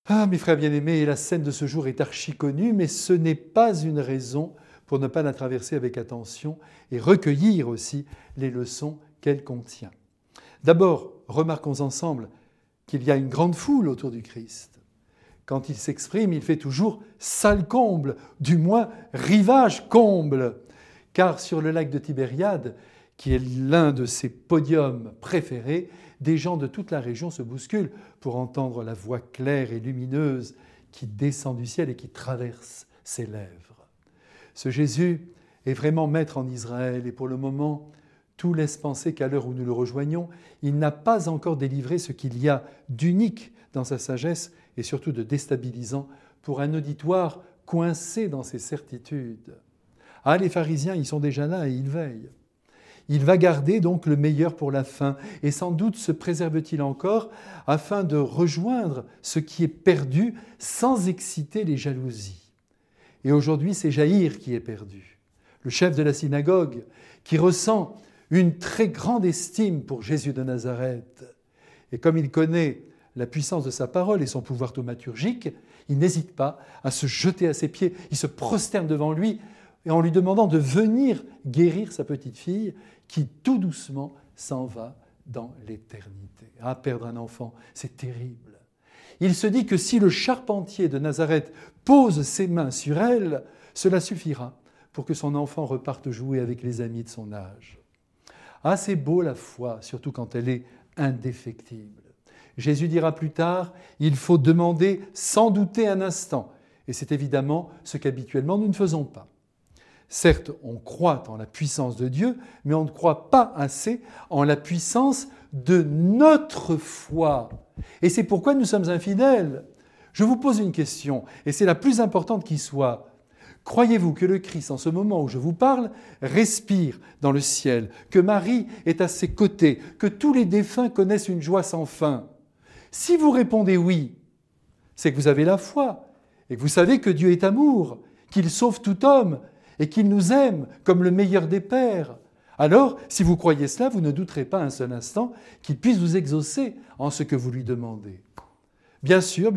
Ah, mes frères bien-aimés, la scène de ce jour est archi connue, mais ce n'est pas une raison pour ne pas la traverser avec attention et recueillir aussi les leçons qu'elle contient. D'abord, remarquons ensemble qu'il y a une grande foule autour du Christ. Quand il s'exprime, il fait toujours salle comble, du moins rivage comble, car sur le lac de Tibériade, qui est l'un de ses podiums préférés, des gens de toute la région se bousculent pour entendre la voix claire et lumineuse qui descend du ciel et qui traverse ses lèvres. Ce Jésus est vraiment maître en Israël et pour le moment, tout laisse penser qu'à l'heure où nous le rejoignons, il n'a pas encore délivré ce qu'il y a d'unique dans sa sagesse et surtout de déstabilisant pour un auditoire coincé dans ses certitudes. Ah, les pharisiens, ils sont déjà là et ils veillent. Il va garder donc le meilleur pour la fin et sans doute se préserve-t-il encore afin de rejoindre ce qui est perdu sans exciter les jalousies. Et aujourd'hui, c'est Jaïr qui est perdu, le chef de la synagogue, qui ressent une très grande estime pour Jésus de Nazareth. Et comme il connaît la puissance de sa parole et son pouvoir thaumaturgique, il n'hésite pas à se jeter à ses pieds, il se prosterne devant lui et en lui demandant de venir guérir sa petite fille qui tout doucement s'en va dans l'éternité. Ah, perdre un enfant, c'est terrible. Il se dit que si le charpentier de Nazareth pose ses mains sur elle, cela suffira pour que son enfant reparte jouer avec les amis de son âge. Ah, c'est beau la foi, surtout quand elle est indéfectible. Jésus dira plus tard, il faut demander sans douter un instant. Et c'est évidemment ce qu'habituellement nous ne faisons pas. Certes, on croit en la puissance de Dieu, mais on ne croit pas assez en la puissance de notre foi. Et c'est pourquoi nous sommes infidèles. Je vous pose une question, et c'est la plus importante qui soit. Croyez-vous que le Christ, en ce moment où je vous parle, respire dans le ciel, que Marie est à ses côtés, que tous les défunts connaissent une joie sans fin? Si vous répondez oui, c'est que vous avez la foi, et que vous savez que Dieu est amour, qu'il sauve tout homme, et qu'il nous aime comme le meilleur des pères. Alors, si vous croyez cela, vous ne douterez pas un seul instant qu'il puisse vous exaucer en ce que vous lui demandez. Bien sûr,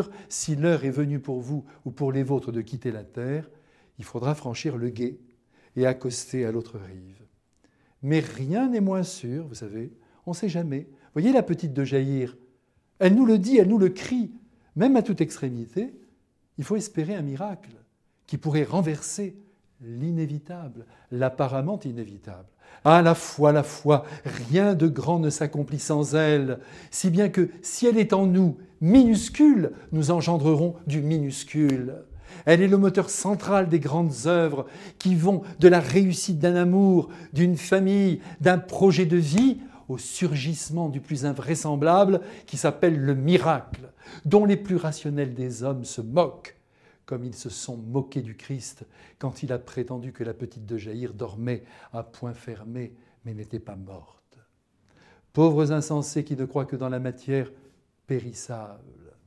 si l'heure est venue pour vous ou pour les vôtres de quitter la terre, il faudra franchir le gué et accoster à l'autre rive. Mais rien n'est moins sûr, vous savez, on ne sait jamais. Voyez la petite de Jaïr, elle nous le dit, elle nous le crie. Même à toute extrémité, il faut espérer un miracle qui pourrait renverser l'inévitable, l'apparemment inévitable. Ah, la foi, rien de grand ne s'accomplit sans elle, si bien que si elle est en nous minuscule, nous engendrerons du minuscule. Elle est le moteur central des grandes œuvres qui vont de la réussite d'un amour, d'une famille, d'un projet de vie, au surgissement du plus invraisemblable qui s'appelle le miracle, dont les plus rationnels des hommes se moquent, comme ils se sont moqués du Christ quand il a prétendu que la petite de Jaïr dormait à poing fermé, mais n'était pas morte. Pauvres insensés qui ne croient que dans la matière périssable.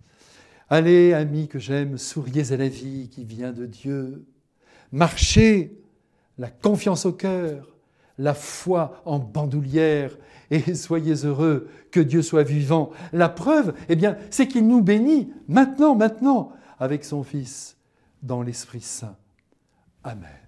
Allez, amis que j'aime, souriez à la vie qui vient de Dieu. Marchez, la confiance au cœur, la foi en bandoulière, et soyez heureux que Dieu soit vivant. La preuve, c'est qu'il nous bénit maintenant, avec son Fils, dans l'Esprit Saint. Amen.